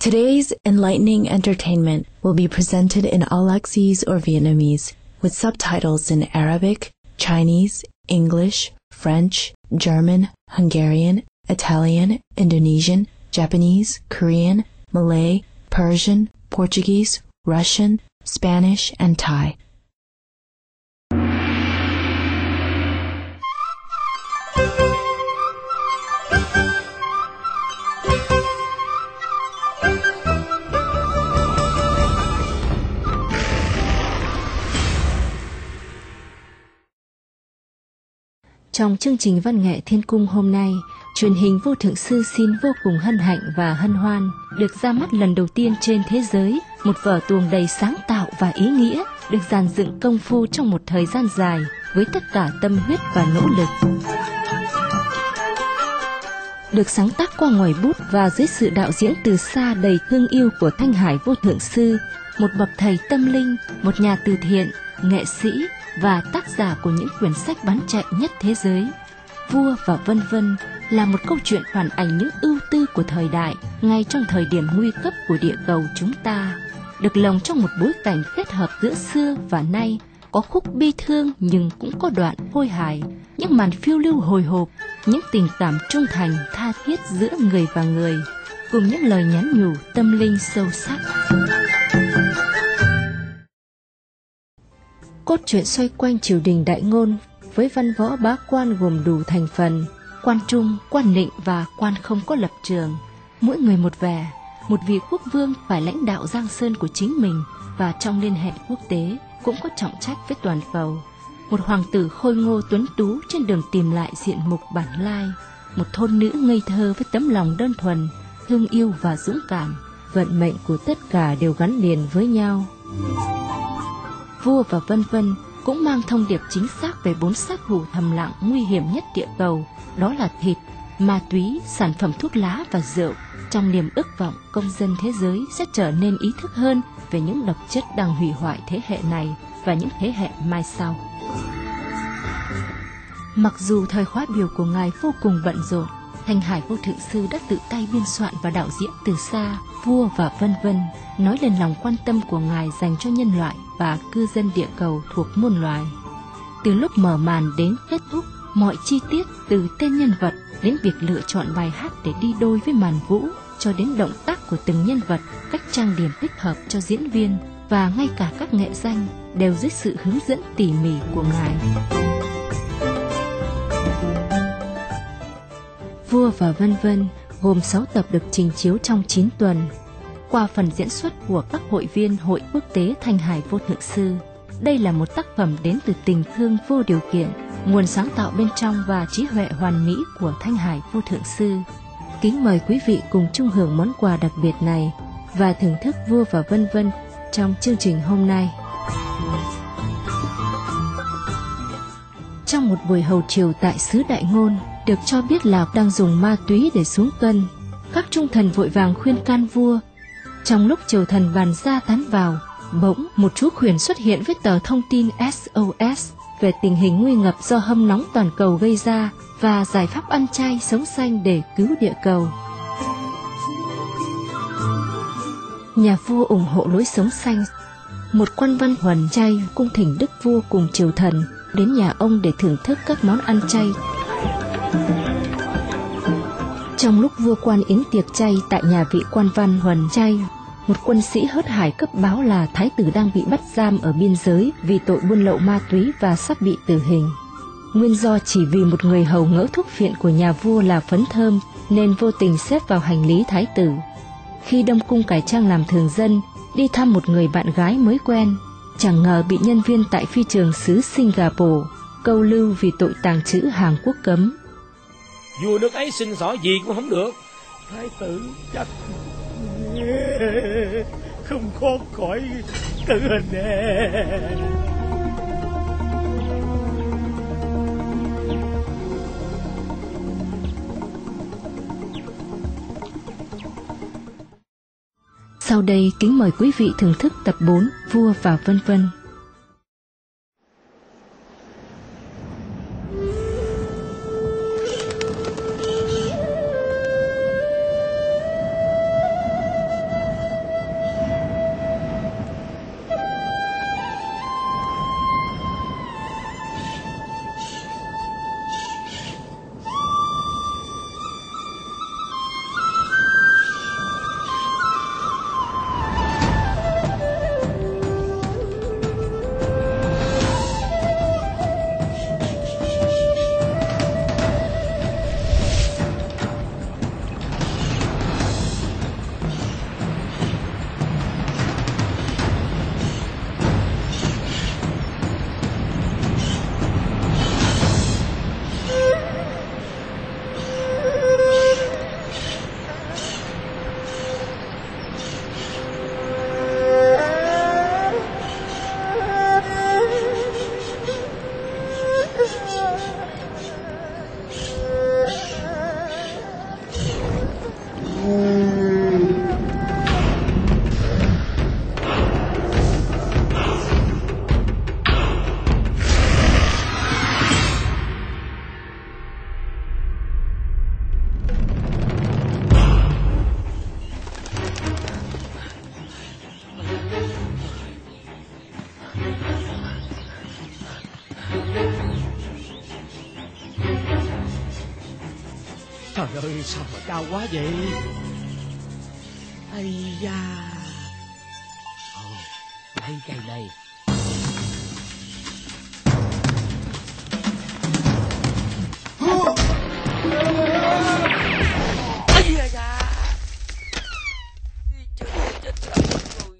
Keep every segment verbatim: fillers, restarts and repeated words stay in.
Today's enlightening entertainment will be presented in Aulacese or Vietnamese, with subtitles in Arabic, Chinese, English, French, German, Hungarian, Italian, Indonesian, Japanese, Korean, Malay, Persian, Portuguese, Russian, Spanish, and Thai. Trong chương trình Văn nghệ Thiên Cung hôm nay, truyền hình Vô Thượng Sư xin vô cùng hân hạnh và hân hoan được ra mắt lần đầu tiên trên thế giới một vở tuồng đầy sáng tạo và ý nghĩa, được dàn dựng công phu trong một thời gian dài với tất cả tâm huyết và nỗ lực. Được sáng tác qua ngòi bút và dưới sự đạo diễn từ xa đầy thương yêu của Thanh Hải Vô Thượng Sư, một bậc thầy tâm linh, một nhà từ thiện, nghệ sĩ và tác giả của những quyển sách bán chạy nhất thế giới. Vua và Vân Vân là một câu chuyện phản ảnh những ưu tư của thời đại ngay trong thời điểm nguy cấp của địa cầu chúng ta, được lồng trong một bối cảnh kết hợp giữa xưa và nay, có khúc bi thương nhưng cũng có đoạn khôi hài, những màn phiêu lưu hồi hộp, những tình cảm trung thành tha thiết giữa người và người, cùng những lời nhắn nhủ tâm linh sâu sắc. Cốt truyện xoay quanh triều đình Đại Ngôn với văn võ bá quan gồm đủ thành phần: quan trung, quan nịnh và quan không có lập trường. Mỗi người một vẻ, một vị quốc vương phải lãnh đạo giang sơn của chính mình và trong liên hệ quốc tế cũng có trọng trách với toàn cầu. Một hoàng tử khôi ngô tuấn tú trên đường tìm lại diện mục bản lai, một thôn nữ ngây thơ với tấm lòng đơn thuần, thương yêu và dũng cảm. Vận mệnh của tất cả đều gắn liền với nhau. Vua và Vân Vân cũng mang thông điệp chính xác về bốn sát thủ thầm lặng nguy hiểm nhất địa cầu, đó là thịt, ma túy, sản phẩm thuốc lá và rượu, trong niềm ước vọng công dân thế giới sẽ trở nên ý thức hơn về những độc chất đang hủy hoại thế hệ này và những thế hệ mai sau. Mặc dù thời khóa biểu của ngài vô cùng bận rộn, Thanh Hải Vô Thượng Sư đã tự tay biên soạn và đạo diễn từ xa Vua và Vân Vân, nói lên lòng quan tâm của ngài dành cho nhân loại và cư dân địa cầu thuộc muôn loài. Từ lúc mở màn đến kết thúc, mọi chi tiết từ tên nhân vật đến việc lựa chọn bài hát để đi đôi với màn vũ, cho đến động tác của từng nhân vật, cách trang điểm thích hợp cho diễn viên và ngay cả các nghệ danh đều dưới sự hướng dẫn tỉ mỉ của ngài. Vua và Vân Vân gồm sáu tập được trình chiếu trong chín tuần, qua phần diễn xuất của các hội viên Hội Quốc tế Thanh Hải Vô Thượng Sư. Đây là một tác phẩm đến từ tình thương vô điều kiện, nguồn sáng tạo bên trong và trí huệ hoàn mỹ của Thanh Hải Vô Thượng Sư. Kính mời quý vị cùng chung hưởng món quà đặc biệt này và thưởng thức Vua và Vân Vân trong chương trình hôm nay. Trong một buổi hầu triều tại xứ Đại Ngôn, được cho biết là đang dùng ma túy để xuống cân, các trung thần vội vàng khuyên can vua. Trong lúc triều thần bàn ra tán vào, bỗng một chú khuyển xuất hiện với tờ thông tin ét ô ét về tình hình nguy ngập do hâm nóng toàn cầu gây ra và giải pháp ăn chay sống xanh để cứu địa cầu. Nhà vua ủng hộ lối sống xanh. Một quan văn huần chay cung thỉnh đức vua cùng triều thần đến nhà ông để thưởng thức các món ăn chay. Trong lúc vua quan yến tiệc chay tại nhà vị quan văn huần chay, một quân sĩ hớt hải cấp báo là thái tử đang bị bắt giam ở biên giới vì tội buôn lậu ma túy và sắp bị tử hình. Nguyên do chỉ vì một người hầu ngỡ thuốc phiện của nhà vua là phấn thơm nên vô tình xếp vào hành lý thái tử. Khi Đông Cung cải trang làm thường dân, đi thăm một người bạn gái mới quen, chẳng ngờ bị nhân viên tại phi trường xứ Singapore câu lưu vì tội tàng trữ hàng quốc cấm. Vua nước ấy xin xỏ gì cũng không được. Thái tử chắc không thoát khỏi tử hình nè. Sau đây kính mời quý vị thưởng thức tập bốn Vua và Vân Vân. ơi, sao mà cao quá vậy? Ây da. Ồ, đây cây đây. Ây da. Chết chết chết rồi.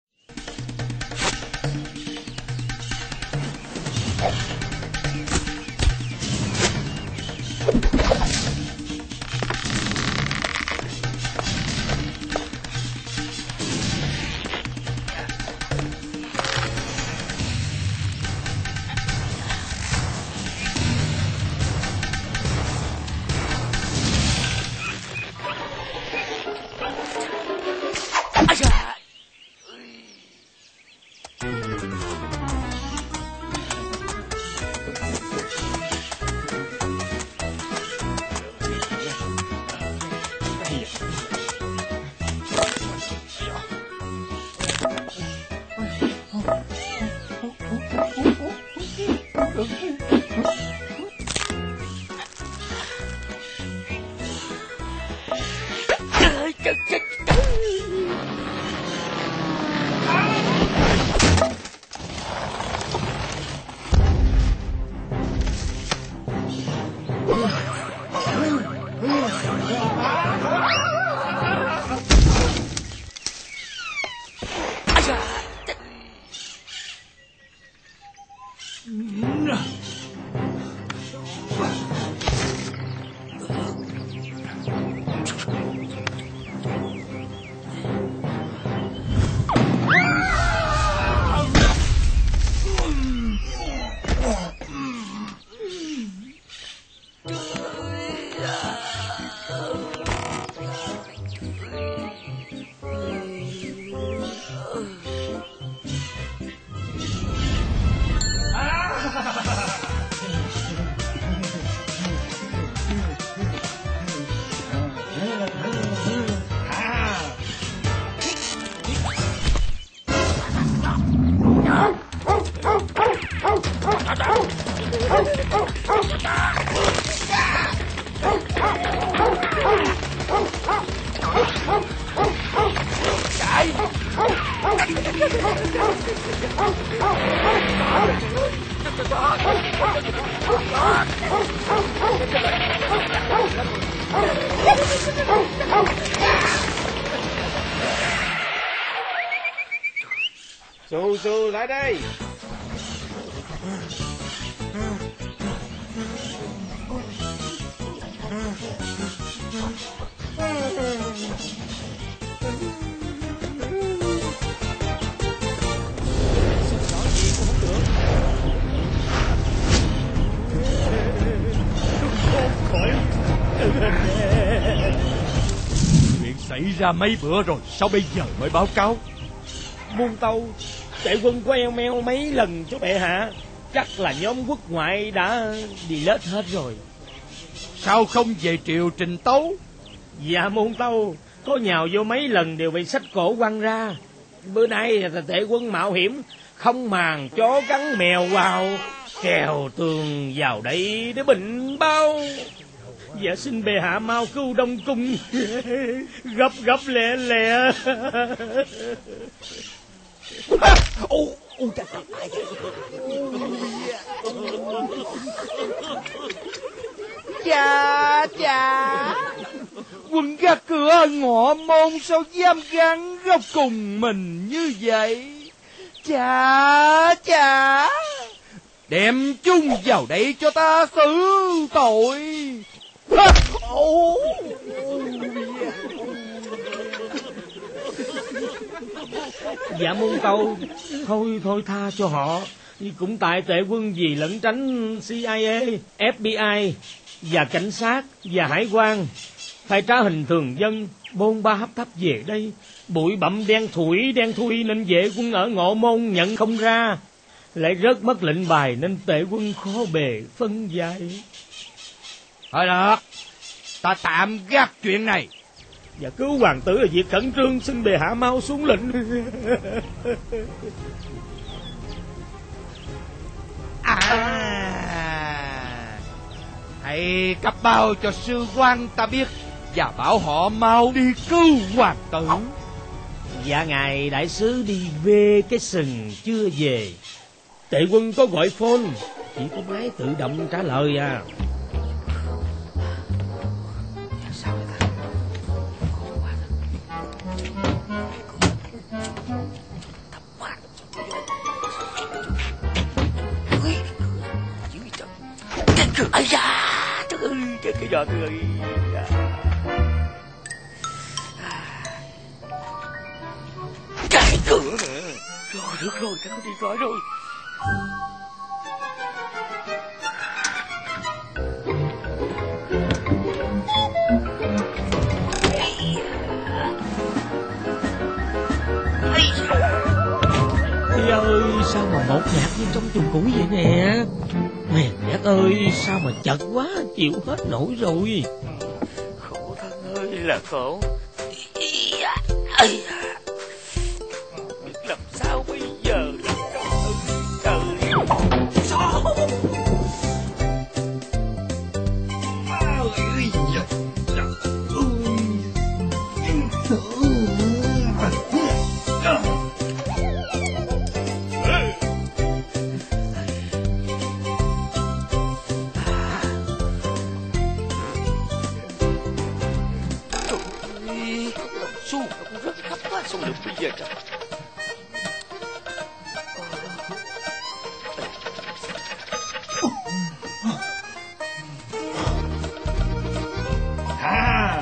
Xù xù lại đây. Chuyện xảy ra mấy bữa rồi, sao bây giờ mới báo cáo? Muôn Tâu, tể quân của eo meo mấy lần chú bệ hạ. Chắc là nhóm quốc ngoại đã delete hết rồi. Sao không về triều trình tấu? Dạ Muôn Tâu, có nhào vô mấy lần đều bị sách cổ quăng ra. Bữa nay là tể quân mạo hiểm, không màng chó cắn mèo vào, kèo tường vào đây để bình bao. Dạ xin bệ hạ mau cứu Đông Cung. Gấp gấp lẹ lẹ. Ô, ô, trời ơi. Chà chà, quân gác cửa ngọ môn sao dám gắn góc cùng mình như vậy? Chà chà, đem chung vào đây cho ta xử tội. Dạ Muôn Tâu, thôi thôi tha cho họ. Cũng tại tể quân vì lẩn tránh C I A, F B I và cảnh sát và hải quan, phải trá hình thường dân, bôn ba hấp thấp về đây. Bụi bặm đen thủi đen thui nên vệ quân ở Ngọ Môn nhận không ra, lại rớt mất lệnh bài nên tể quân khó bề phân giải. Thôi được, ta tạm gác chuyện này. Và cứu hoàng tử là việc khẩn trương, xin bệ hạ mau xuống lệnh. À, hãy cấp báo cho sư quan ta biết và bảo họ mau đi cứu hoàng tử. Dạ ngài đại sứ đi về cái sừng chưa về. Tệ quân có gọi phone, chỉ có máy tự động trả lời à. Sao vậy ta? Cái cửa ấy da, trời ơi, cái cái giò cười. Cái cửa nữa. Rồi được rồi, ta đi gọi rồi. Ây ơi, sao mà một nhạc như trong chuồng củi vậy nè. Mẹ nhạc ơi, sao mà chật quá, chịu hết nổi rồi. Khổ thân ơi là khổ. Ây da, biết làm sao bây giờ. Trời ơi, sao? Ôi giời. Không được bây giờ trời. À.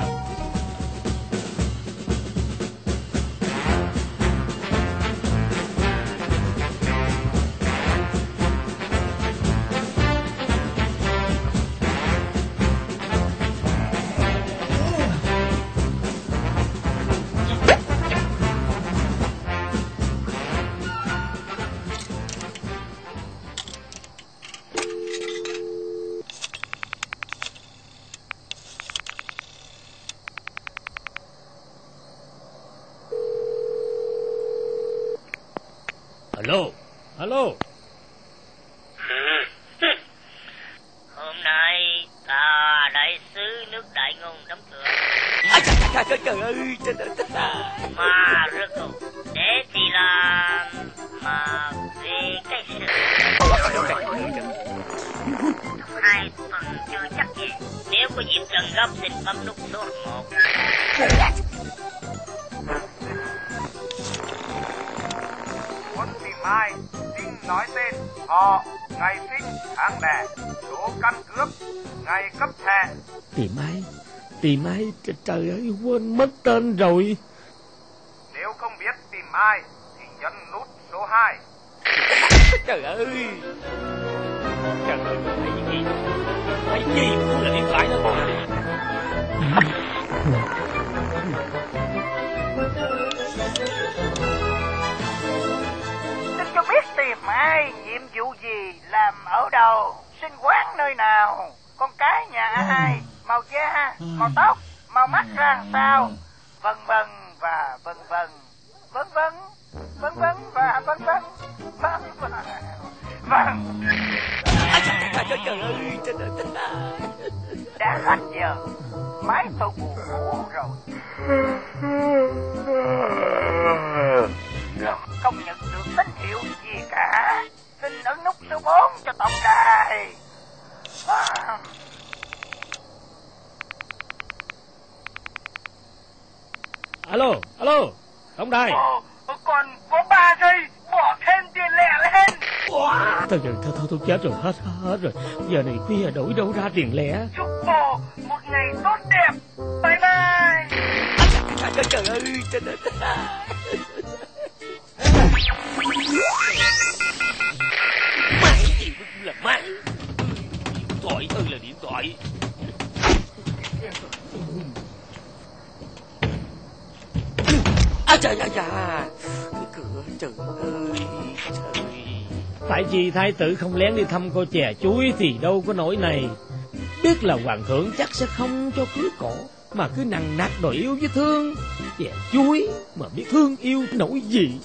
Alo, alo. Hôm nay ta đại sứ nước Đại Ngôn đóng cửa. À, trời, trời, trời ơi, trời ơi, trời ơi. Mà rốt cuộc để thì làm mà về cái sự hai tuần chưa chắc gì. Nếu có dịp cần gấp xin bấm nút số một. Muốn tìm ai xin nói tên, họ, ngày sinh, tháng đẻ, số căn cước, ngày cấp thẻ. Tìm ai? Tìm ai? Trời, trời ơi, quên mất tên rồi. Nếu không biết tìm ai thì nhấn nút số hai. Trời ơi. Trời ơi, thấy gì? Thấy gì cũng là điện thoại đó. Xin cho biết tìm ai, nhiệm vụ gì, làm ở đâu, sinh quán nơi nào, con cái nhà ai, màu da, màu tóc, màu mắt ra sao, vân vân và vân vân, vân vân, vân vân và vân vân, vân vân, vân. Trời ơi, trời ơi. Đã hết giờ, máy tôi buồn ngủ rồi. Không nhận được tín hiệu gì cả. Xin ấn nút số bốn cho tổng đài. À. Alo, alo, tổng đài. Ờ, còn có ba giây, bỏ thêm tiền lẻ lên. Wow. Thôi, thôi, thôi, thôi, chết rồi, hết, hết rồi. Giờ này khuya đổi đâu ra tiền lẻ. Chúc cô một ngày tốt đẹp. Bye bye. Trời, trời ơi, trời ơi. Máy gì cũng là máy. Điện thoại ơi là điện thoại. À trời ơi, cái cửa, trời ơi, trời. Tại vì thái tử không lén đi thăm cô chè chuối thì đâu có nỗi này. Biết là hoàng thượng chắc sẽ không cho cưới cổ, mà cứ nằng nặc đòi yêu với thương. Chè chuối mà biết thương yêu nỗi gì.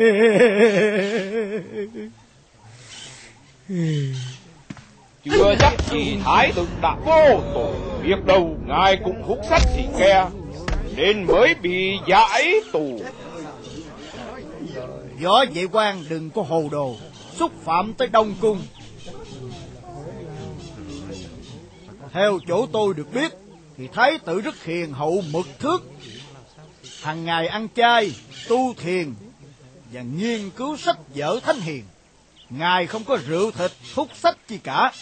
Chưa chắc gì Thái tử đã vô tội, biết đâu ngài cũng hút sách xì ke nên mới bị giải tù. Võ Vệ Quan đừng có hồ đồ, xúc phạm tới Đông Cung. Theo chỗ tôi được biết thì Thái tử rất hiền hậu mực thước, hàng ngày ăn chay, tu thiền và nghiên cứu sách vở thánh hiền. Ngài không có rượu thịt, hút sách chi cả.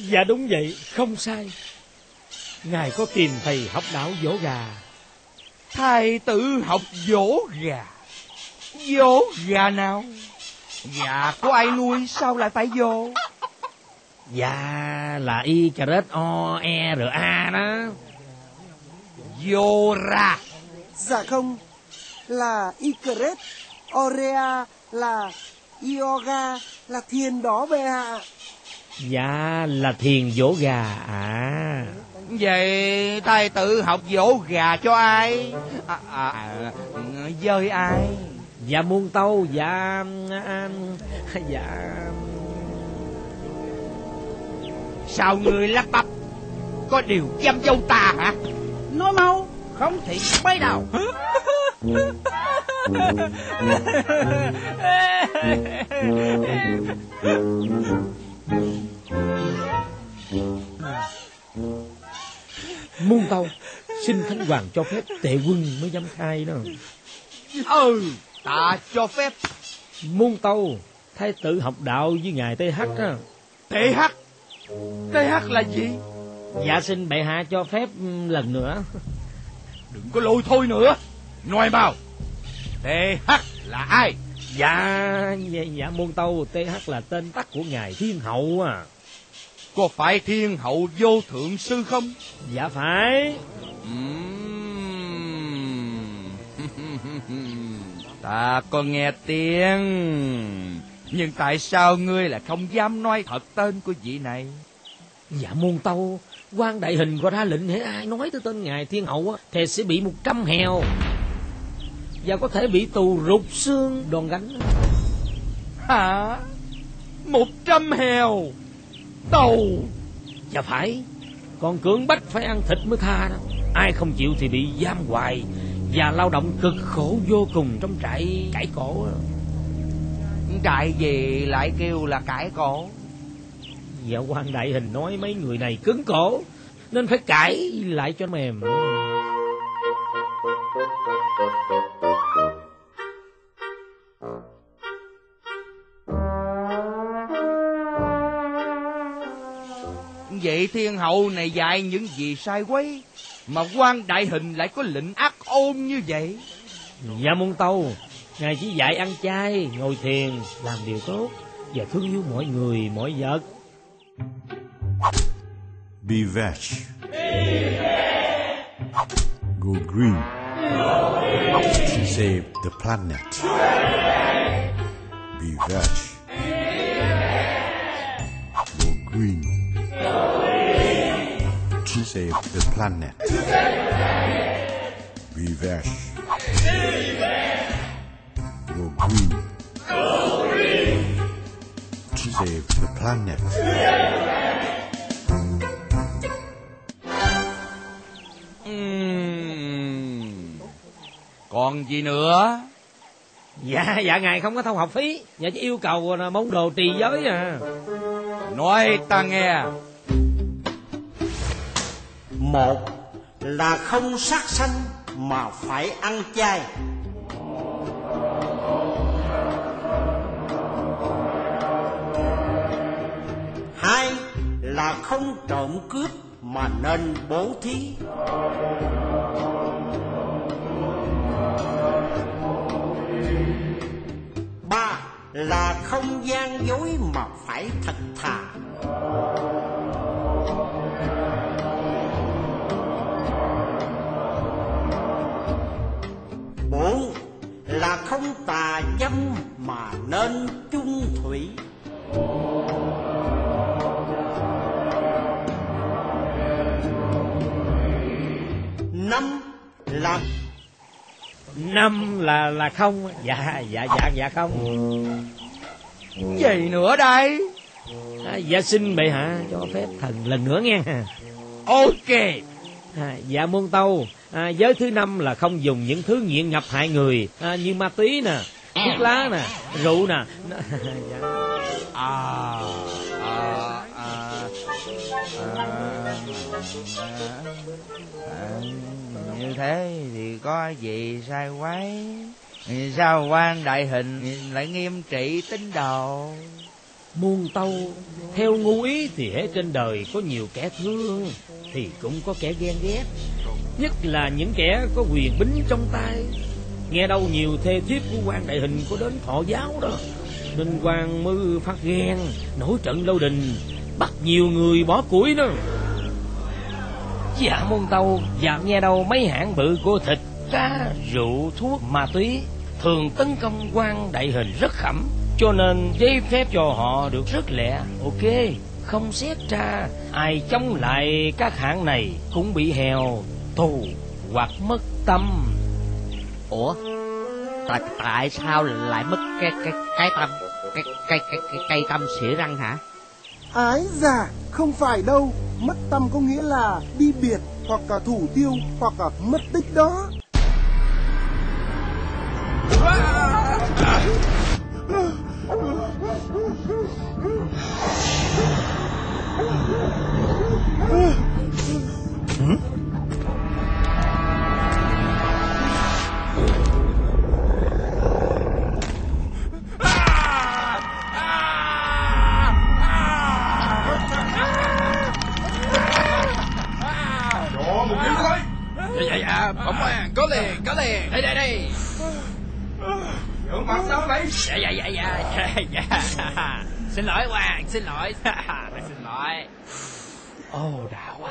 Dạ đúng vậy, không sai. Ngài có tìm thầy học đạo dỗ gà. Thầy tự học dỗ gà? Dỗ gà nào? Gà có ai nuôi sao lại phải dỗ? Dạ là y cà rết o e r a đó. Dỗ ra. Dạ không, là Icaret, Orea, là Yoga, là thiền đó bệ hạ. Dạ là thiền dỗ gà à. Vậy thầy tự học dỗ gà cho ai? À, à, à, với ai? Dạ muôn tâu. Dạ à, dạ. Sao người lắp bắp? Có điều chăm dâu ta hả? Nói mau, không thì bay đầu. Muôn tâu, xin Thánh Hoàng cho phép Tệ Quân mới dám khai đó. Ừ, ta cho phép. Muôn tâu, thái tử học đạo với ngài tê hát đó. tê hát? tê hát là gì? Dạ xin bệ hạ cho phép lần nữa. Đừng có lôi thôi nữa. Nói mau, tê hát là ai? Dạ, dạ, dạ muôn tâu, tê hát là tên tắt của ngài Thiên Hậu à. Có phải Thiên Hậu Vô Thượng Sư không? Dạ phải. Uhm. Ta có nghe tiếng, nhưng tại sao ngươi lại không dám nói thật tên của vị này? Dạ muôn tâu, quan đại hình có ra lệnh hễ ai nói tới tên ngài Thiên Hậu á thì sẽ bị một trăm hèo và có thể bị tù rụt xương đòn gánh. Hả? Một trăm hèo? Tù? Dạ phải. Còn cưỡng bách phải ăn thịt mới tha đó. Ai không chịu thì bị giam hoài và lao động cực khổ vô cùng trong trại cải cổ. Trại gì lại kêu là cải cổ? Dạ quan đại hình nói mấy người này cứng cổ nên phải cải lại cho mềm. Vậy Thiên Hậu này dạy những gì sai quấy mà quan đại hình lại có lệnh ác ôn như vậy? Dạ muôn tâu, ngài chỉ dạy ăn chay, ngồi thiền, làm điều tốt và thương yêu mọi người, mọi vật. Be veg. Go green. To save the planet. Be veg. Go green. To save the planet. Be veg. Go green. To save the planet. Uhm. Còn gì nữa? Dạ, dạ ngài không có thâu học phí. Dạ chỉ yêu cầu món đồ trì giới à. Nói ta nghe. Một là không sát sanh mà phải ăn chay. Hai là không trộm cướp mà nên bố thí. Ba là không gian dối mà phải thật thà. Bốn là không tà dâm mà nên chung thủy. Năm là Năm là là không. Dạ dạ dạ dạ không. Gì nữa đây? À, dạ xin bệ hạ cho phép thần lần nữa nghe. Ok. À, dạ muôn tâu, à, giới thứ năm là không dùng những thứ nghiện ngập hại người, à, như ma túy nè, thuốc lá nè, rượu nè. Dạ. À, à, à, à, à, như thế thì có gì sai quấy? Sao quan đại hình lại nghiêm trị tín đồ? Muôn tâu, theo ngu ý thì hễ trên đời có nhiều kẻ thương thì cũng có kẻ ghen ghét, nhất là những kẻ có quyền bính trong tay. Nghe đâu nhiều thê thiếp của quan đại hình có đến thọ giáo đó, nên quan mới phát ghen, nổi trận lôi đình, bắt nhiều người bỏ củi đó. Dạ muôn tâu, dạ nghe đâu mấy hãng bự của thịt, cá, rượu, thuốc, ma túy thường tấn công quan đại hình rất khẩm, cho nên giấy phép cho họ được rất lẹ. Ok, không xét ra ai chống lại các hãng này cũng bị hèo, tù hoặc mất tâm. Ủa, tại tại sao lại mất cái cái cái tâm cái cái cái cái cây tâm xỉa răng hả? Ái dạ, không phải đâu. Mất tâm có nghĩa là đi biệt, hoặc là thủ tiêu, hoặc là mất tích đó. Ừ? Dạ dạ, bẩm quan, có liền, có liền. Đây đây đây. Gương mặt sao vậy? Dạ dạ dạ dạ dạ dạ. Xin lỗi quan, xin lỗi. Xin lỗi. Ồ đã quá.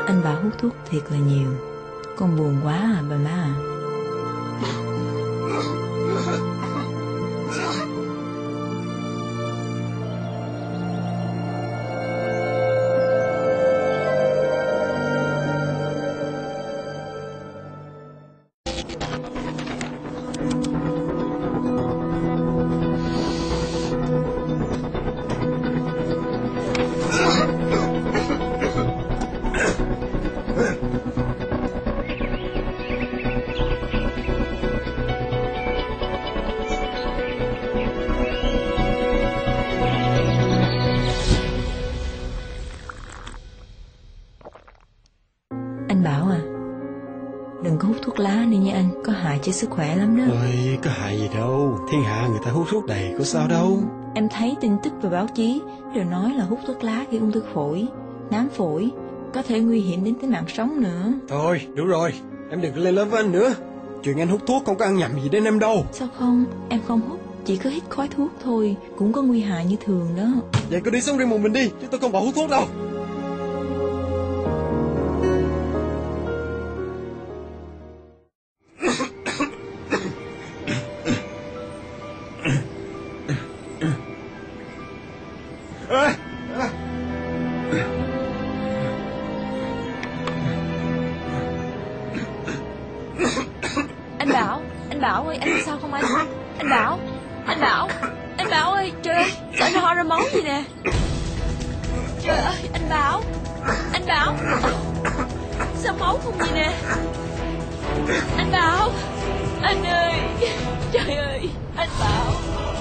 Anh Bảo hút thuốc thiệt là nhiều. Con buồn quá à bà má à. Anh Bảo à, đừng có hút thuốc lá đi nha anh, có hại cho sức khỏe lắm đó. Ôi, có hại gì đâu, thiên hạ người ta hút thuốc đầy, có sao đâu. Em thấy tin tức và báo chí đều nói là hút thuốc lá gây ung thư phổi, nám phổi, có thể nguy hiểm đến tính mạng sống nữa. Thôi, đủ rồi, em đừng có lên lớp với anh nữa. Chuyện anh hút thuốc không có ăn nhầm gì đến em đâu. Sao không, em không hút, chỉ có hít khói thuốc thôi, cũng có nguy hại như thường đó. Vậy cứ đi sống riêng một mình đi, chứ tôi không bỏ hút thuốc đâu. Anh Bảo, anh Bảo ơi, anh sao không anh? Anh Bảo, anh Bảo, anh Bảo ơi, trời ơi, sao anh ho ra máu gì nè? Trời ơi, anh Bảo, anh Bảo, sao máu không gì nè? Anh Bảo, anh ơi, trời ơi, anh Bảo.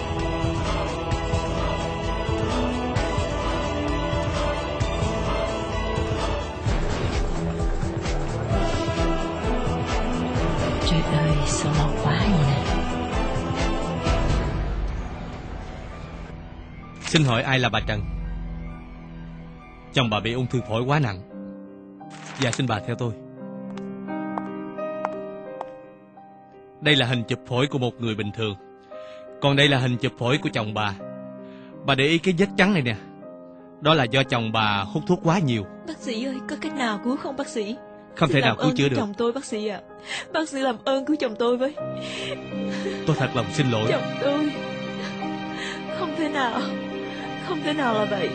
Trời ơi, sao lo quá vậy nè. Xin hỏi ai là bà Trần? Chồng bà bị ung thư phổi quá nặng. Dạ xin bà theo tôi. Đây là hình chụp phổi của một người bình thường. Còn đây là hình chụp phổi của chồng bà. Bà để ý cái vết trắng này nè. Đó là do chồng bà hút thuốc quá nhiều. Bác sĩ ơi, có cách nào cứu không bác sĩ? Không Xin thể nào cứu chữa được. chồng tôi bác sĩ ạ. À. Bác sĩ làm ơn cứu chồng tôi với. Tôi thật lòng xin lỗi. Chồng tôi không thể nào, không thể nào là vậy.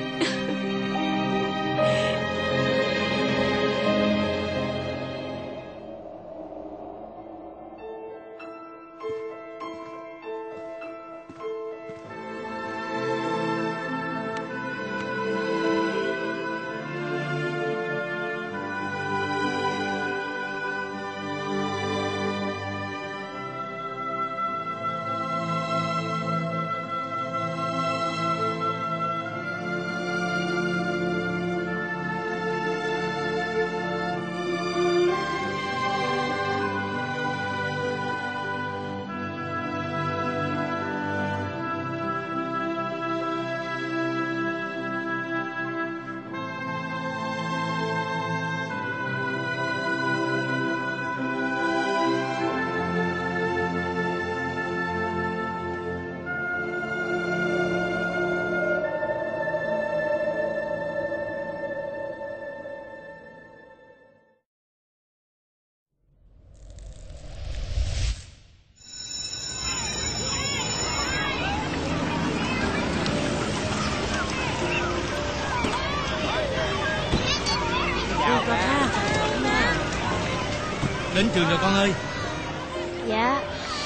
Đến trường rồi con ơi. Dạ.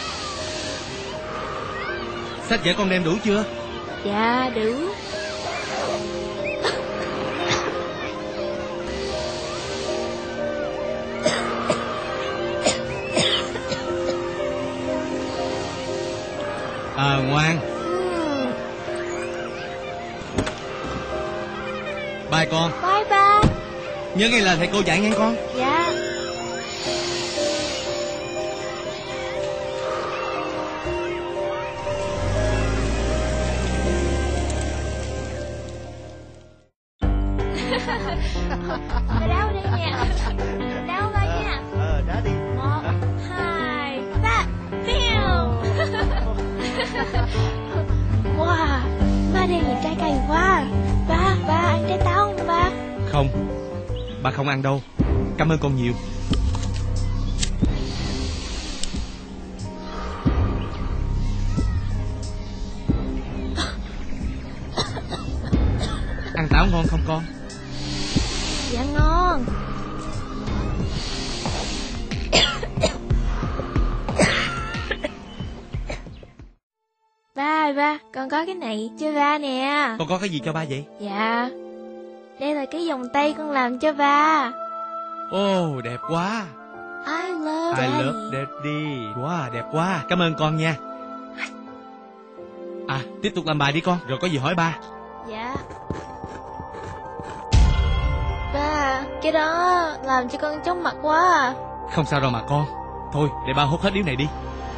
Sách vở con đem đủ chưa? Dạ đủ. À ngoan. Bye con. Bye ba. Nhớ nghe lời thầy cô dạy nghe con. Dạ. Đau đi nha. Đau lên nha. Ờ, đá đi. Một, hai, ba. Phiêu. Wow, ba đang nhìn trái cây quá. Ba, ba ăn trái táo không ba? Không. Ba không ăn đâu. Cảm ơn con nhiều. Ăn táo ngon không con? Dạ ngon. Ba ơi ba, con có cái này cho ba nè. Con có cái gì cho ba vậy? Dạ, đây là cái vòng tay con làm cho ba. Ồ, oh, đẹp quá. I love I daddy. love daddy. Wow, đẹp quá. Cảm ơn con nha. À, tiếp tục làm bài đi con, rồi có gì hỏi ba. Dạ. Ba, cái đó làm cho con chóng mặt quá à. Không sao đâu mà con. Thôi, để ba hút hết điếu này đi.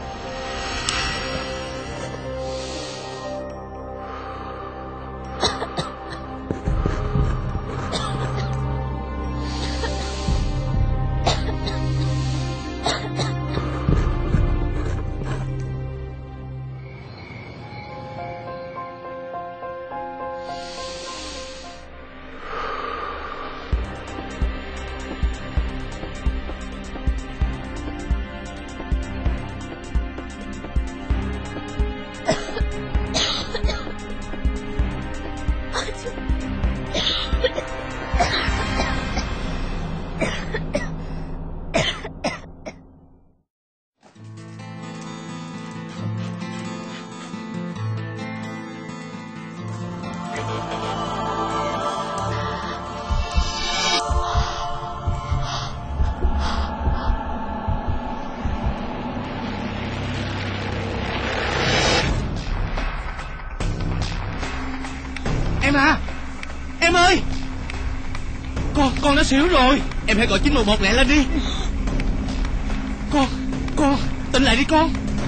Em à, em ơi, con con nó xỉu rồi. Em hãy gọi chín một một lẹ lên đi. Con con tỉnh lại đi con.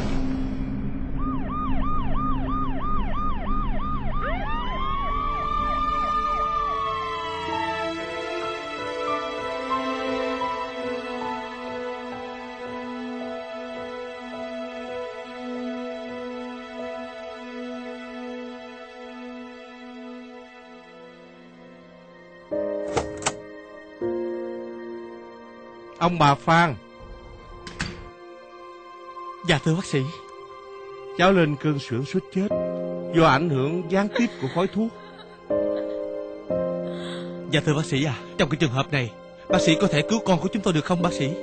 Ông bà Phan. Dạ thưa bác sĩ. Cháu lên cơn suyễn suýt chết do ảnh hưởng gián tiếp của khói thuốc. Dạ thưa bác sĩ à, trong cái trường hợp này bác sĩ có thể cứu con của chúng tôi được không bác sĩ?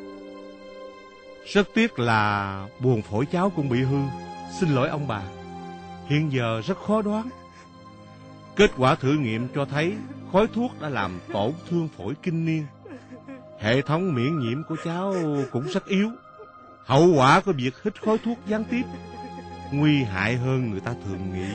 Rất tiếc là buồng phổi cháu cũng bị hư. Xin lỗi ông bà. Hiện giờ rất khó đoán. Kết quả thử nghiệm cho thấy khói thuốc đã làm tổn thương phổi kinh niên. Hệ thống miễn nhiễm của cháu cũng rất yếu. Hậu quả của việc hít khói thuốc gián tiếp nguy hại hơn người ta thường nghĩ.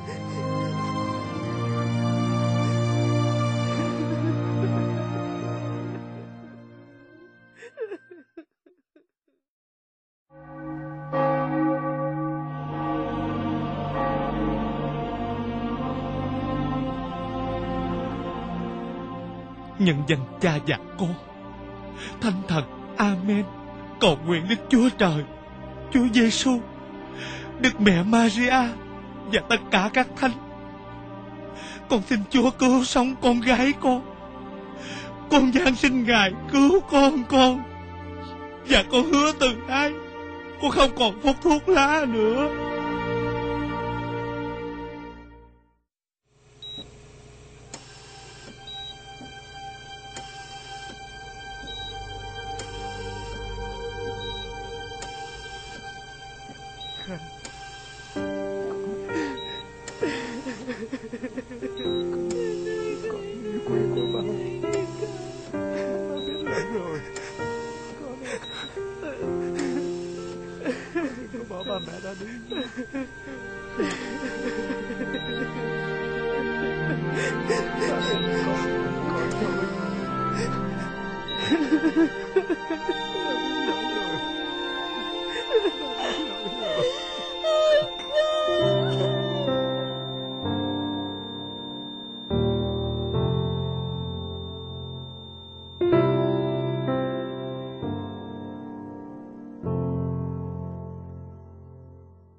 Nhân danh Cha và Con, Thánh Thần, Amen. Cầu nguyện Đức Chúa Trời, Chúa Giêsu, Đức Mẹ Maria và tất cả các thánh. Con xin Chúa cứu sống con gái con. Con van xin Ngài cứu con con. Và con hứa từ nay con không còn hút thuốc lá nữa.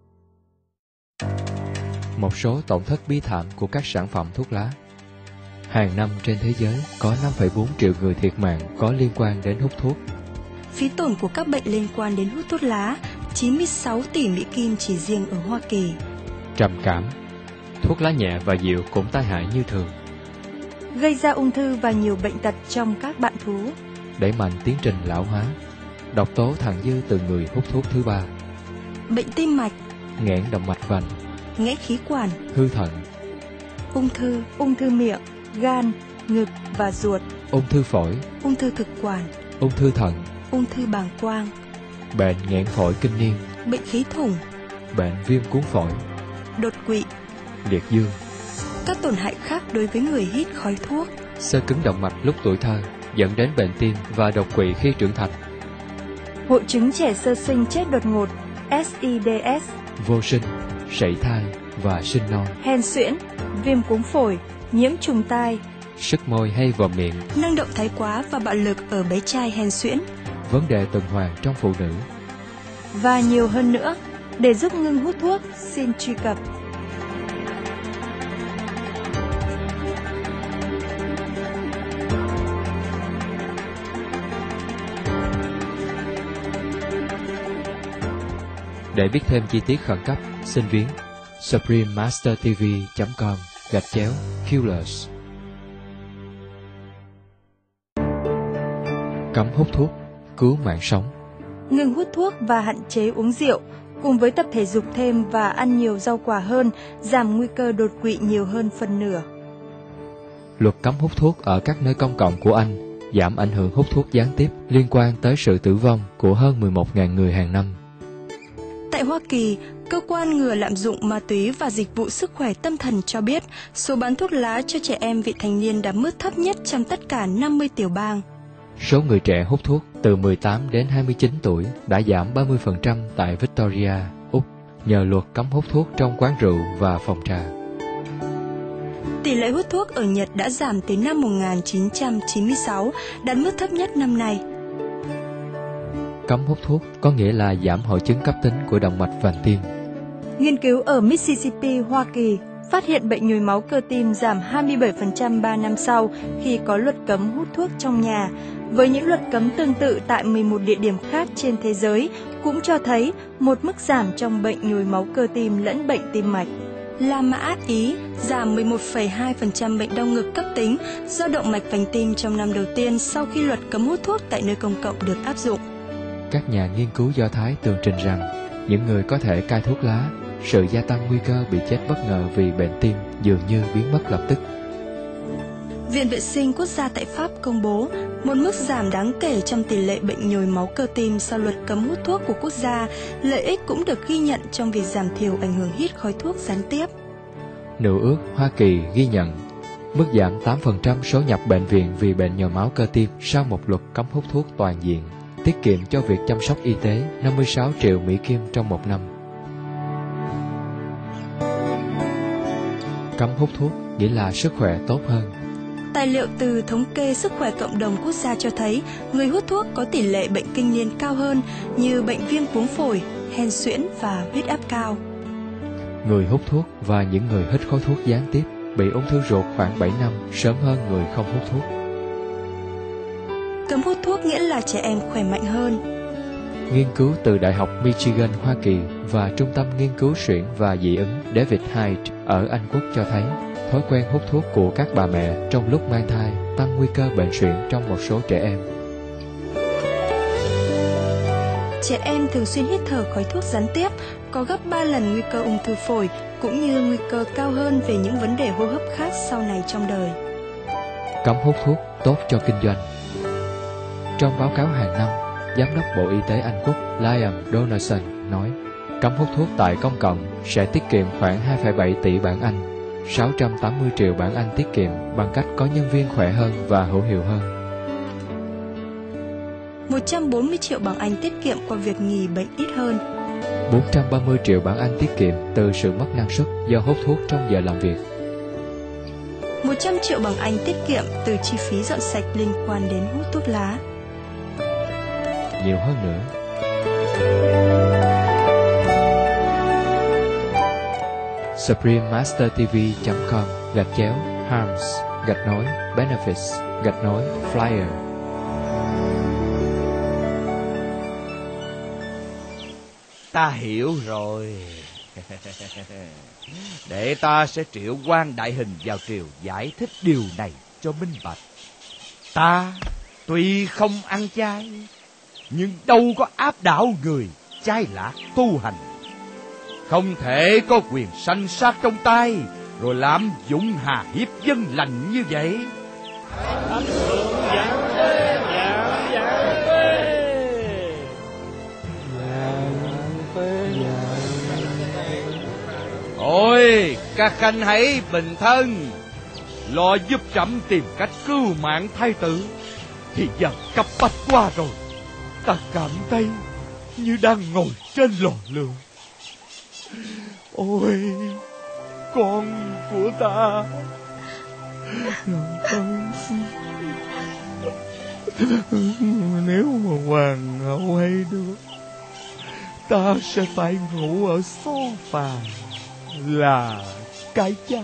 Một số tổn thất bi thảm của các sản phẩm thuốc lá. Hàng năm trên thế giới có năm phẩy bốn triệu người thiệt mạng có liên quan đến hút thuốc. Phí tổn của các bệnh liên quan đến hút thuốc lá chín mươi sáu tỷ Mỹ Kim chỉ riêng ở Hoa Kỳ. Trầm cảm. Thuốc lá nhẹ và dịu cũng tai hại như thường. Gây ra ung thư và nhiều bệnh tật trong các bạn thú. Đẩy mạnh tiến trình lão hóa. Độc tố thàn dư từ người hút thuốc thứ ba. Bệnh tim mạch. Nghẽn động mạch vành. Nghẽn khí quản. Hư thận. Ung thư, ung thư miệng, gan, ngực và ruột. Ung thư phổi. Ung thư thực quản. Ung thư thận. Ung thư bàng quang. Bệnh nghẽn phổi kinh niên. Bệnh khí thủng. Bệnh viêm cuống phổi. Đột quỵ. Liệt dương. Các tổn hại khác đối với người hít khói thuốc. Xơ cứng động mạch lúc tuổi thơ, dẫn đến bệnh tim và đột quỵ khi trưởng thành. Hội chứng trẻ sơ sinh chết đột ngột, ét i đê ét. Vô sinh, sảy thai và sinh non. Hen suyễn, viêm cuống phổi, nhiễm trùng tai. Sức môi hay vòm miệng. Năng động thái quá và bạo lực ở bé trai hen suyễn. Vấn đề tuần hoàn trong phụ nữ. Và nhiều hơn nữa. Để giúp ngưng hút thuốc, xin truy cập Để biết thêm chi tiết khẩn cấp, xin viếng supreme master t v chấm com gạch chéo Killers. Cấm hút thuốc, cứu mạng sống. Ngừng hút thuốc và hạn chế uống rượu, cùng với tập thể dục thêm và ăn nhiều rau quả hơn, giảm nguy cơ đột quỵ nhiều hơn phần nửa. Luật cấm hút thuốc ở các nơi công cộng của Anh giảm ảnh hưởng hút thuốc gián tiếp liên quan tới sự tử vong của hơn mười một nghìn người hàng năm. Tại Hoa Kỳ, Cơ quan ngừa lạm dụng ma túy và dịch vụ sức khỏe tâm thần cho biết số bán thuốc lá cho trẻ em vị thành niên đạt mức thấp nhất trong tất cả năm mươi tiểu bang. Số người trẻ hút thuốc từ mười tám đến hai mươi chín tuổi đã giảm ba mươi phần trăm tại Victoria, Úc, nhờ luật cấm hút thuốc trong quán rượu và phòng trà. Tỷ lệ hút thuốc ở Nhật đã giảm tới năm một nghìn chín trăm chín mươi sáu, đạt mức thấp nhất năm nay. Cấm hút thuốc có nghĩa là giảm hội chứng cấp tính của động mạch vành tim. Nghiên cứu ở Mississippi, Hoa Kỳ phát hiện bệnh nhồi máu cơ tim giảm hai mươi bảy phần trăm ba năm sau khi có luật cấm hút thuốc trong nhà. Với những luật cấm tương tự tại mười một địa điểm khác trên thế giới cũng cho thấy một mức giảm trong bệnh nhồi máu cơ tim lẫn bệnh tim mạch. La Mã, Ý giảm mười một phẩy hai phần trăm bệnh đau ngực cấp tính do động mạch vành tim trong năm đầu tiên sau khi luật cấm hút thuốc tại nơi công cộng được áp dụng. Các nhà nghiên cứu Do Thái tường trình rằng những người có thể cai thuốc lá, sự gia tăng nguy cơ bị chết bất ngờ vì bệnh tim dường như biến mất lập tức. Viện Vệ sinh Quốc gia tại Pháp công bố một mức giảm đáng kể trong tỷ lệ bệnh nhồi máu cơ tim sau luật cấm hút thuốc của quốc gia. Lợi ích cũng được ghi nhận trong việc giảm thiểu ảnh hưởng hít khói thuốc gián tiếp. Nữ ước Hoa Kỳ ghi nhận mức giảm tám phần trăm số nhập bệnh viện vì bệnh nhồi máu cơ tim sau một luật cấm hút thuốc toàn diện, tiết kiệm cho việc chăm sóc y tế năm mươi sáu triệu Mỹ Kim trong một năm. Cấm hút thuốc nghĩa là sức khỏe tốt hơn. Tài liệu từ thống kê sức khỏe cộng đồng quốc gia cho thấy người hút thuốc có tỷ lệ bệnh kinh niên cao hơn như bệnh viêm cuống phổi, hen suyễn và huyết áp cao. Người hút thuốc và những người hít khói thuốc gián tiếp bị ung thư ruột khoảng bảy năm sớm hơn người không hút thuốc. Cấm hút thuốc nghĩa là trẻ em khỏe mạnh hơn. Nghiên cứu từ Đại học Michigan, Hoa Kỳ và Trung tâm Nghiên cứu suyễn và dị ứng David Hyde ở Anh Quốc cho thấy thói quen hút thuốc của các bà mẹ trong lúc mang thai tăng nguy cơ bệnh suyễn trong một số trẻ em. Trẻ em thường xuyên hít thở khói thuốc gián tiếp có gấp ba lần nguy cơ ung thư phổi cũng như nguy cơ cao hơn về những vấn đề hô hấp khác sau này trong đời. Cấm hút thuốc tốt cho kinh doanh. Trong báo cáo hàng năm, Giám đốc Bộ Y tế Anh Quốc Liam Donaldson nói cấm hút thuốc tại công cộng sẽ tiết kiệm khoảng hai phẩy bảy tỷ bảng Anh, sáu trăm tám mươi triệu bảng Anh tiết kiệm bằng cách có nhân viên khỏe hơn và hữu hiệu hơn. một trăm bốn mươi triệu bảng Anh tiết kiệm qua việc nghỉ bệnh ít hơn. bốn trăm ba mươi triệu bảng Anh tiết kiệm từ sự mất năng suất do hút thuốc trong giờ làm việc. một trăm triệu bảng Anh tiết kiệm từ chi phí dọn sạch liên quan đến hút thuốc lá. Nhiều hơn nữa. supreme master t v chấm com gạch chéo harms gạch nối benefits gạch nối flyer. Ta hiểu rồi. Để ta sẽ triệu quan đại hình vào triều giải thích điều này cho minh bạch. Ta tuy không ăn chay, nhưng đâu có áp đảo người chay lạc tu hành. Không thể có quyền sanh sát trong tay rồi lạm dụng hà hiếp dân lành như vậy. Ôi, các khanh hãy bình thân, lo giúp trẫm tìm cách cứu mạng thái tử. Thì giờ cấp bách quá rồi. Ta cảm thấy như đang ngồi trên lò lửa. Ôi, con của ta. Nếu mà hoàng hậu hay được, ta sẽ phải ngủ ở sofa là cái chắc.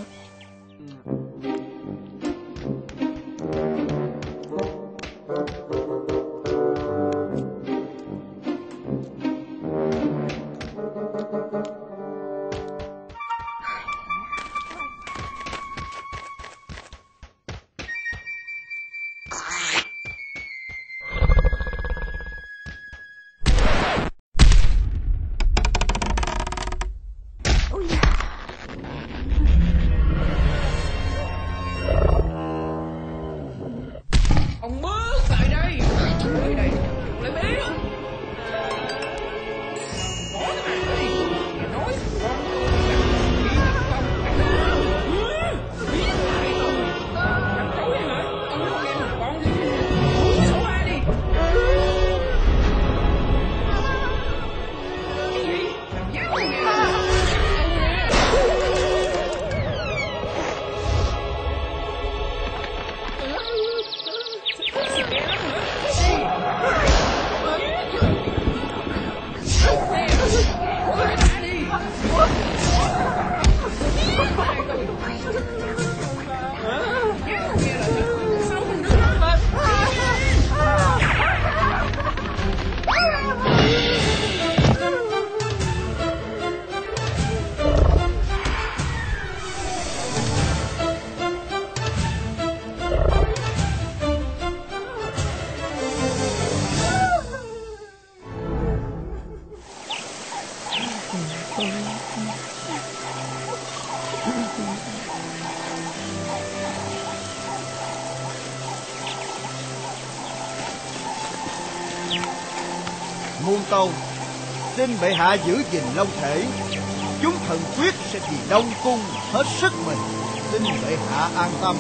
Muôn Tâu, xin bệ hạ giữ gìn long thể. Chúng thần quyết sẽ vì Đông Cung hết sức mình. Xin bệ hạ an tâm.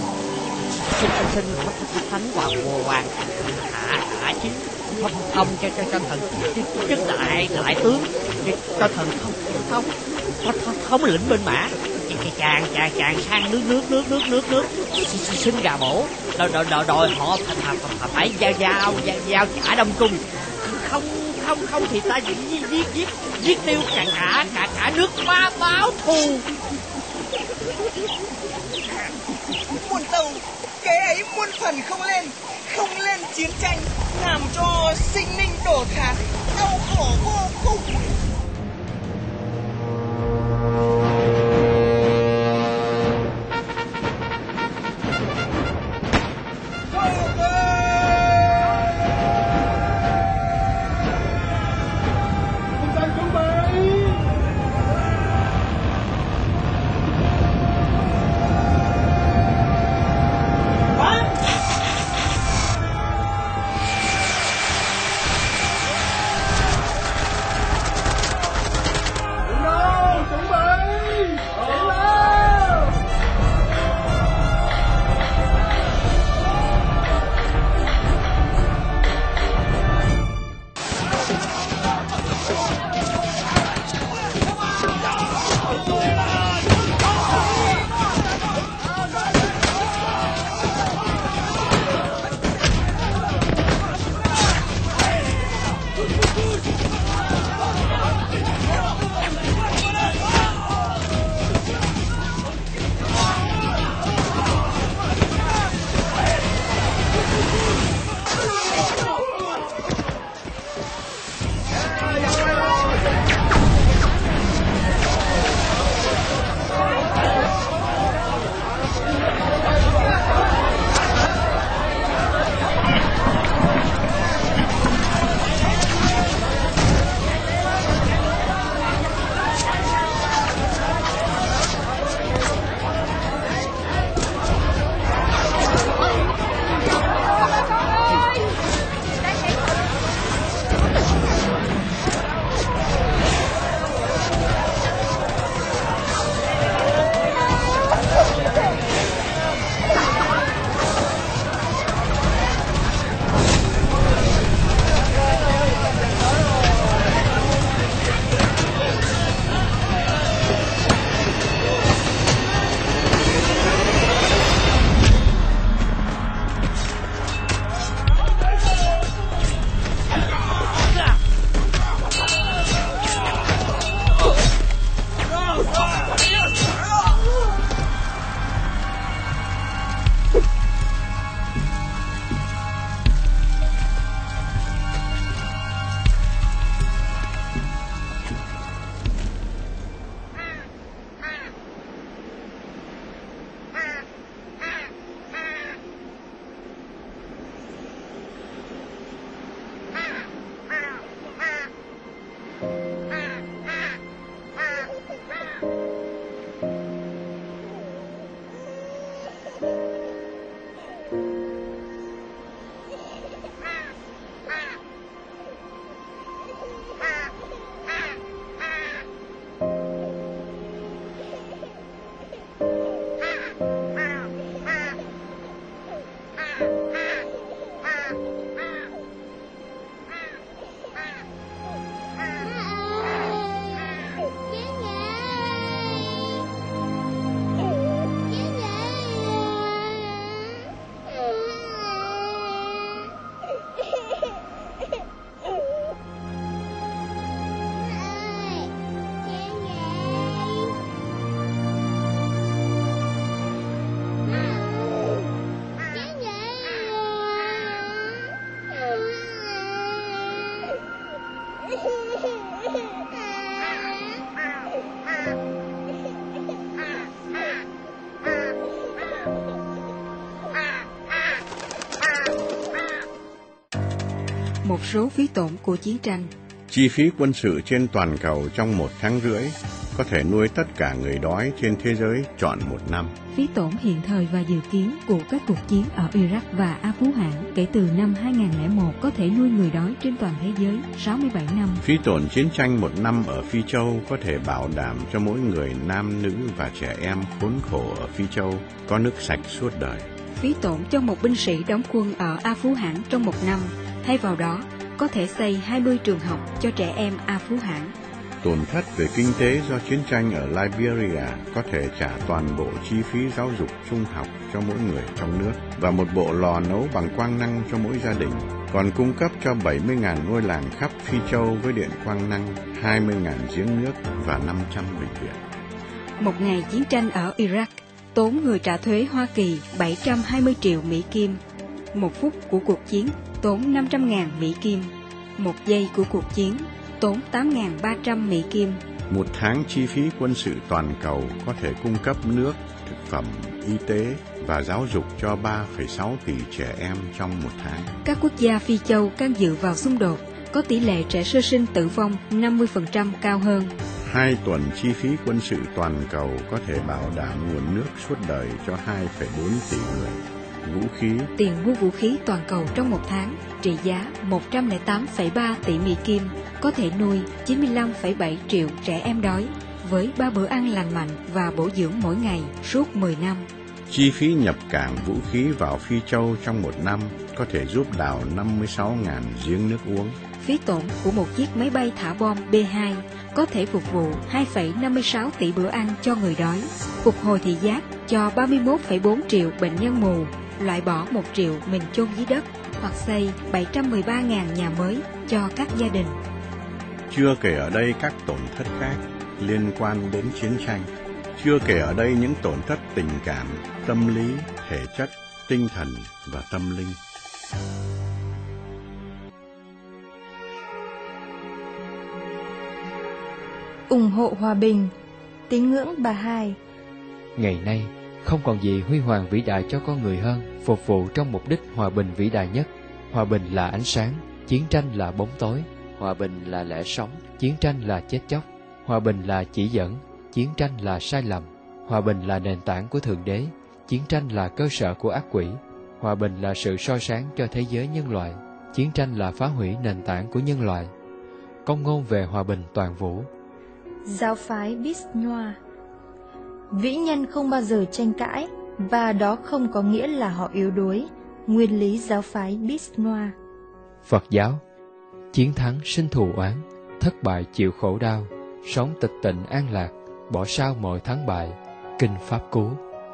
Xin xin xin thánh hoàng hoàng hạ hạ chiến thông thông cho cho cho thần chức đại đại tướng, cho thần không không không không, không lĩnh binh mã. Chàng chàng chàng sang nước nước nước nước nước nước xin gà bổ đòi đòi đòi đòi họ phải phải giao giao giao trả Đông Cung. Không không không thì ta giết giết giết giết tiêu cả cả cả cả nước ma báo thù. Muôn Tâu, cái ấy muôn phần không lên, không lên chiến tranh, làm cho sinh linh đổ thán, đau khổ vô cùng. một số phí tổn của chiến tranh. Chi phí quân sự trên toàn cầu trong một tháng rưỡi có thể nuôi tất cả người đói trên thế giới trọn một năm. Phí tổn hiện thời và dự kiến của các cuộc chiến ở Iraq và Afghanistan kể từ năm hai nghìn lẻ một có thể nuôi người đói trên toàn thế giới sáu mươi bảy năm. Phí tổn chiến tranh một năm ở Phi Châu có thể bảo đảm cho mỗi người nam nữ và trẻ em khốn khổ ở Phi Châu có nước sạch suốt đời. Phí tổn cho một binh sĩ đóng quân ở Afghanistan trong một năm, thay vào đó có thể xây hai mươi trường học cho trẻ em Afghanistan. Tổn thất về kinh tế do chiến tranh ở Liberia có thể trả toàn bộ chi phí giáo dục trung học cho mỗi người trong nước và một bộ lò nấu bằng quang năng cho mỗi gia đình, còn cung cấp cho bảy mươi nghìn ngôi làng khắp Phi Châu với điện quang năng, hai mươi nghìn giếng nước và năm trăm bệnh viện. Một ngày chiến tranh ở Iraq tốn người trả thuế Hoa Kỳ bảy trăm hai mươi triệu Mỹ Kim. Một phút của cuộc chiến tốn năm trăm nghìn Mỹ Kim. Một giây của cuộc chiến tốn tám nghìn ba trăm Mỹ Kim. Một tháng chi phí quân sự toàn cầu có thể cung cấp nước, thực phẩm, y tế và giáo dục cho ba phẩy sáu tỷ trẻ em trong một tháng. Các quốc gia Phi Châu can dự vào xung đột có tỷ lệ trẻ sơ sinh tử vong năm mươi phần trăm cao hơn. Hai tuần chi phí quân sự toàn cầu có thể bảo đảm nguồn nước suốt đời cho hai phẩy bốn tỷ người. Vũ khí. Tiền mua vũ khí toàn cầu trong một tháng trị giá một trăm lẻ tám phẩy ba tỷ Mỹ Kim có thể nuôi chín mươi lăm phẩy bảy triệu trẻ em đói với ba bữa ăn lành mạnh và bổ dưỡng mỗi ngày suốt mười năm. Chi phí nhập cảng vũ khí vào Phi Châu trong một năm có thể giúp đào năm mươi sáu nghìn giếng nước uống. Phí tổn của một chiếc máy bay thả bom B hai có thể phục vụ hai phẩy năm mươi sáu tỷ bữa ăn cho người đói, phục hồi thị giác cho ba mươi mốt phẩy bốn triệu bệnh nhân mù, loại bỏ một triệu mình chôn dưới đất hoặc xây bảy trăm mười ba nghìn nhà mới cho các gia đình. Chưa kể ở đây các tổn thất khác liên quan đến chiến tranh. Chưa kể ở đây những tổn thất tình cảm, tâm lý, thể chất, tinh thần và tâm linh. ủng hộ hòa bình, tín ngưỡng Bahá'í. Ngày nay, không còn gì huy hoàng vĩ đại cho con người hơn phục vụ trong mục đích hòa bình vĩ đại nhất. Hòa bình là ánh sáng, chiến tranh là bóng tối. Hòa bình là lẽ sống, chiến tranh là chết chóc. Hòa bình là chỉ dẫn, chiến tranh là sai lầm. Hòa bình là nền tảng của Thượng Đế, chiến tranh là cơ sở của ác quỷ. Hòa bình là sự soi sáng cho thế giới nhân loại, chiến tranh là phá hủy nền tảng của nhân loại. Công ngôn về hòa bình toàn vũ. Giáo phái Bisnoa. Vĩ nhân không bao giờ tranh cãi, và đó không có nghĩa là họ yếu đuối. Nguyên lý giáo phái Bisnoa. Phật giáo. Chiến thắng sinh thù oán, thất bại chịu khổ đau, sống tịch tịnh an lạc, bỏ sao mọi thắng bại. Kinh Pháp Cú.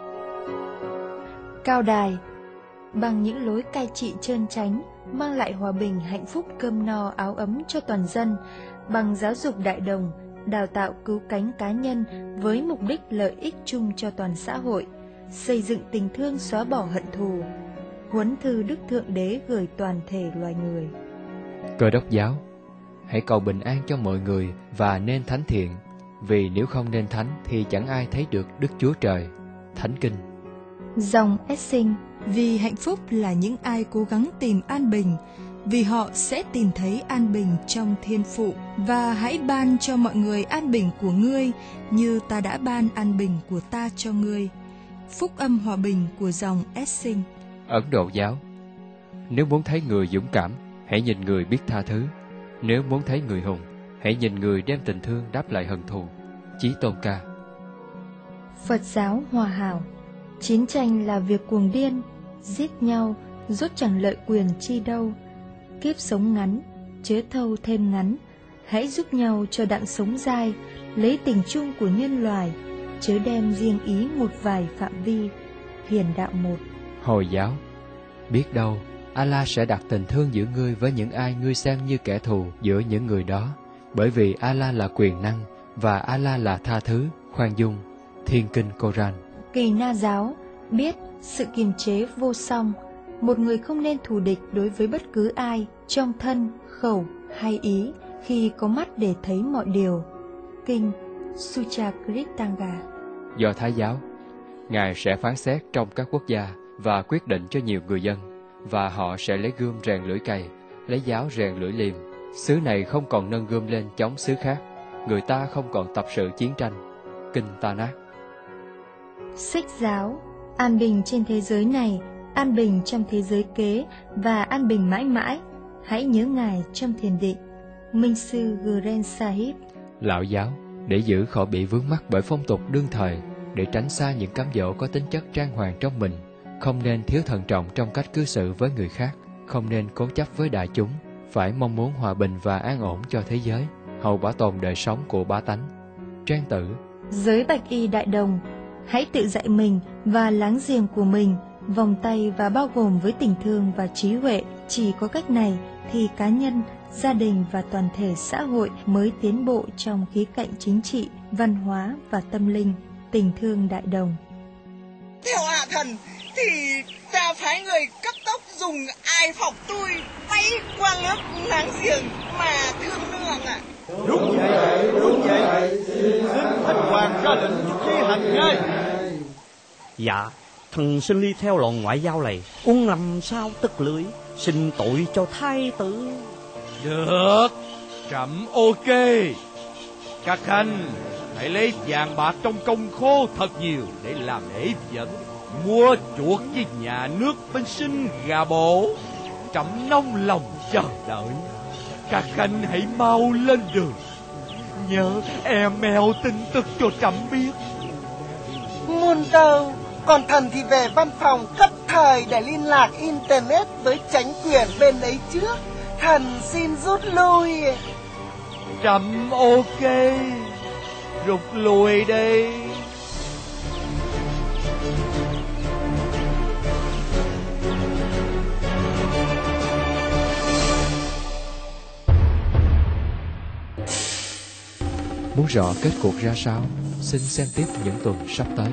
Cao đài. Bằng những lối cai trị trơn chánh, mang lại hòa bình, hạnh phúc, cơm no, áo ấm cho toàn dân. Bằng giáo dục đại đồng, đào tạo cứu cánh cá nhân với mục đích lợi ích chung cho toàn xã hội, xây dựng tình thương, xóa bỏ hận thù. Huấn thư Đức Thượng Đế gửi toàn thể loài người. Cơ đốc giáo. Hãy cầu bình an cho mọi người và nên thánh thiện, vì nếu không nên thánh thì chẳng ai thấy được Đức Chúa Trời. Thánh Kinh. Dòng Essing. Vì hạnh phúc là những ai cố gắng tìm an bình, vì họ sẽ tìm thấy an bình trong Thiên Phụ. Và hãy ban cho mọi người an bình của ngươi, như ta đã ban an bình của ta cho ngươi. Phúc âm hòa bình của dòng Essing. Ấn Độ giáo. Nếu muốn thấy người dũng cảm, hãy nhìn người biết tha thứ. Nếu muốn thấy người hùng, hãy nhìn người đem tình thương đáp lại hận thù. Chí Tôn Ca. Phật giáo hòa hảo. Chiến tranh là việc cuồng điên, giết nhau, rốt chẳng lợi quyền chi đâu. Kiếp sống ngắn, chớ thâu thêm ngắn. Hãy giúp nhau cho đặng sống dai, lấy tình chung của nhân loài, chớ đem riêng ý một vài phạm vi. Hiền đạo một. Hồi giáo. Biết đâu Allah sẽ đặt tình thương giữa ngươi với những ai ngươi xem như kẻ thù giữa những người đó, bởi vì Allah là quyền năng và Allah là tha thứ, khoan dung. Thiên Kinh Koran. Kỳ Na giáo. Biết sự kiềm chế vô song. Một người không nên thù địch đối với bất cứ ai, trong thân, khẩu hay ý, khi có mắt để thấy mọi điều. Kinh Suchakritanga. Do Thái giáo. Ngài sẽ phán xét trong các quốc gia và quyết định cho nhiều người dân, và họ sẽ lấy gươm rèn lưỡi cày lấy giáo rèn lưỡi liềm. Xứ này không còn nâng gươm lên chống xứ khác, người ta không còn tập sự chiến tranh. Kinh Tanakh. Sách giáo, an bình trên thế giới này, an bình trong thế giới kế và an bình mãi mãi. Hãy nhớ Ngài trong thiền định. Minh sư Gren Sahib. Lão giáo, để giữ khỏi bị vướng mắc bởi phong tục đương thời, để tránh xa những cám dỗ có tính chất trang hoàng trong mình, không nên thiếu thận trọng trong cách cư xử với người khác, không nên cố chấp với đại chúng, phải mong muốn hòa bình và an ổn cho thế giới, hầu bảo tồn đời sống của bá tánh. Trang tử. Giới bạch y đại đồng, hãy tự dạy mình và láng giềng của mình, vòng tay và bao gồm với tình thương và trí huệ. Chỉ có cách này thì cá nhân, gia đình và toàn thể xã hội mới tiến bộ trong khía cạnh chính trị, văn hóa và tâm linh. Tình thương đại đồng. Theo hạ thần thì ta phái người cấp tốc dùng ai phọc tôi bay qua lớp láng giềng mà thương nương ạ. À. Đúng vậy, đúng vậy. Xin Thánh Hoàng ra lệnh thi hành ngay. Dạ, thần xin đi theo lọn ngoại giao này, uống làm sao tức lưỡi, xin tội cho thái tử. Được, trẫm ok. Các khanh hãy lấy vàng bạc trong công khô thật nhiều để làm lễ vật, mua chuộc với nhà nước bên sinh gà bổ. Trẫm nóng lòng chờ đợi. Các khanh hãy mau lên đường, nhớ email tin tức cho trẫm biết. Muôn tâu, còn thần thì về văn phòng cấp thời để liên lạc internet với chánh quyền bên ấy trước. Thần xin rút lui. Trẫm ok, rút lui đi. Muốn rõ kết cuộc ra sao, xin xem tiếp những tuần sắp tới.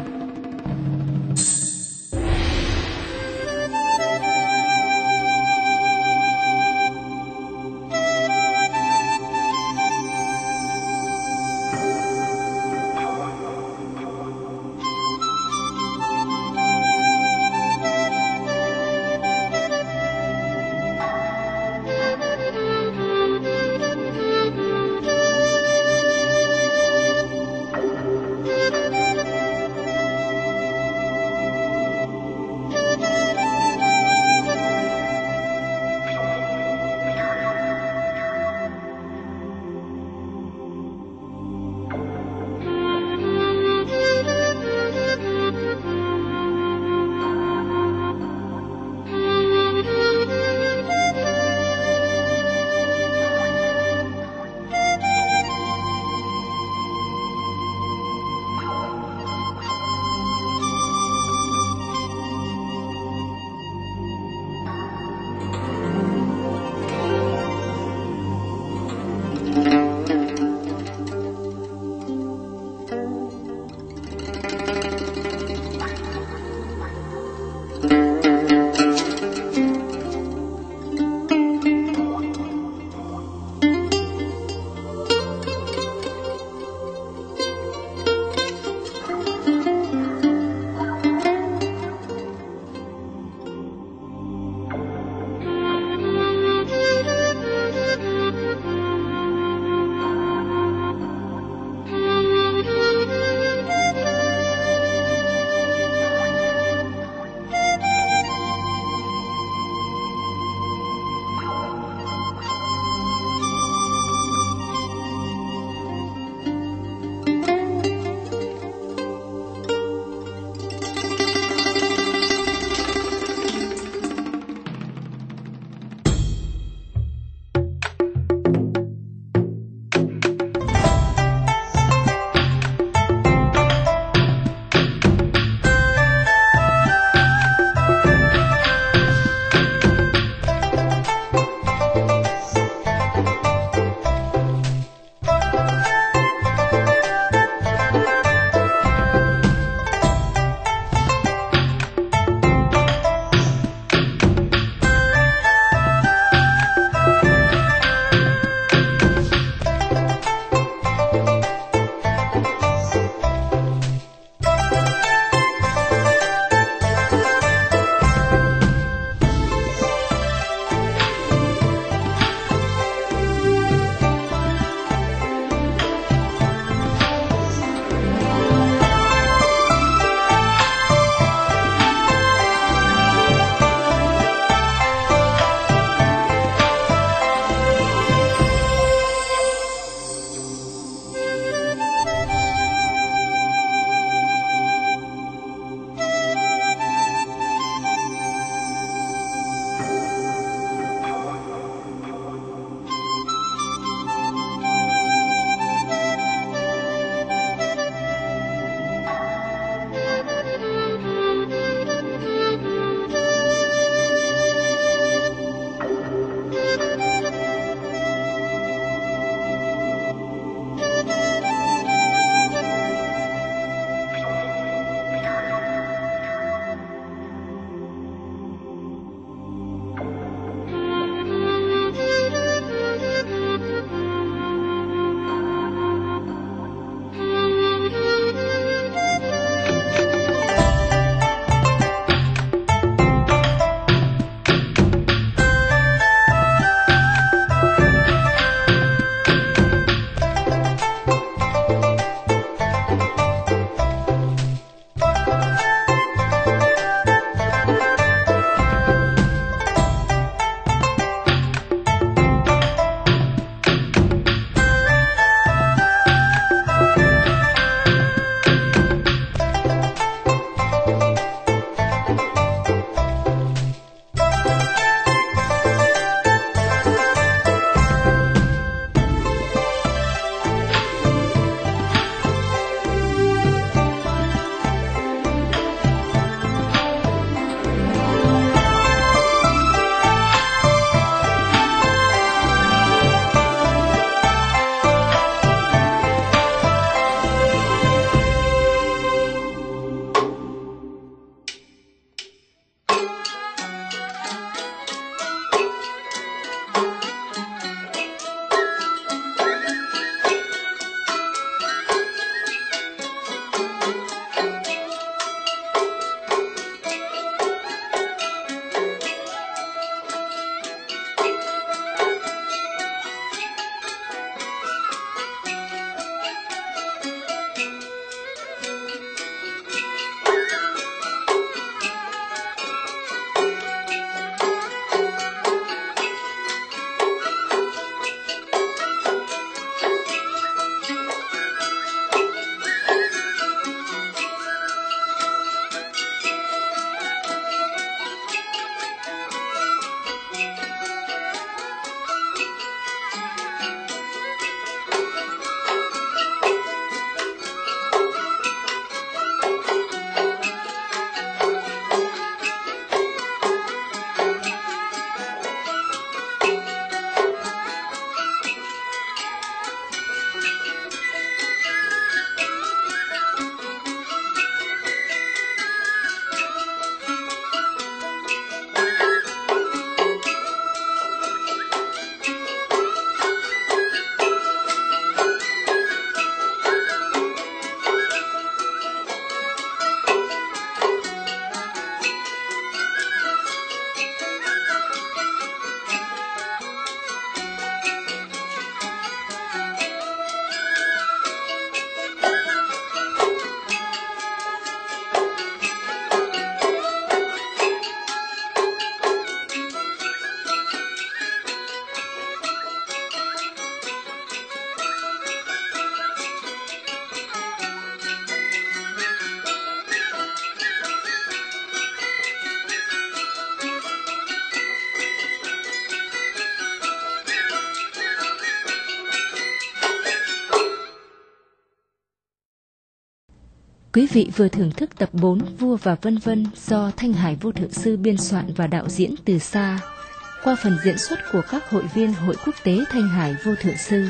Quý vị vừa thưởng thức tập bốn Vua và Vân Vân do Thanh Hải Vô Thượng Sư biên soạn và đạo diễn từ xa, qua phần diễn xuất của các hội viên Hội Quốc tế Thanh Hải Vô Thượng Sư.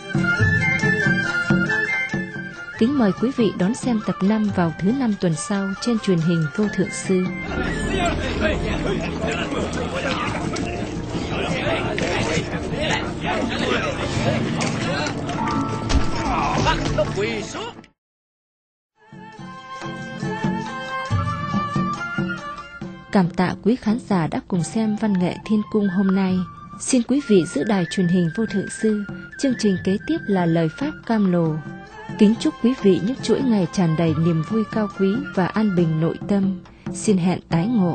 Kính mời quý vị đón xem tập năm vào thứ năm tuần sau trên truyền hình Vô Thượng Sư. Bắt nó quỳ xuống. Cảm tạ quý khán giả đã cùng xem văn nghệ Thiên Cung hôm nay. Xin quý vị giữ đài truyền hình Vô Thượng Sư. Chương trình kế tiếp là lời pháp cam lồ. Kính chúc quý vị những chuỗi ngày tràn đầy niềm vui cao quý và an bình nội tâm. Xin hẹn tái ngộ.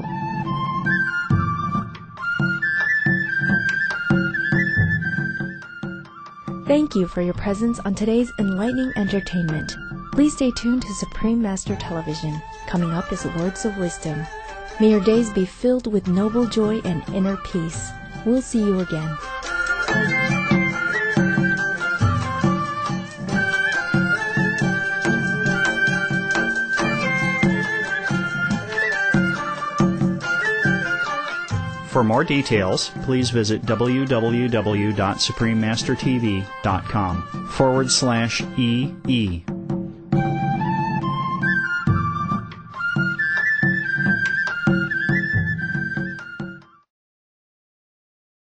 Thank you for your presence on today's enlightening entertainment. Please stay tuned to Supreme Master Television. Coming up is Words of Wisdom. May your days be filled with noble joy and inner peace. We'll see you again. For more details, please visit www.suprememastertv.com forward slash EE.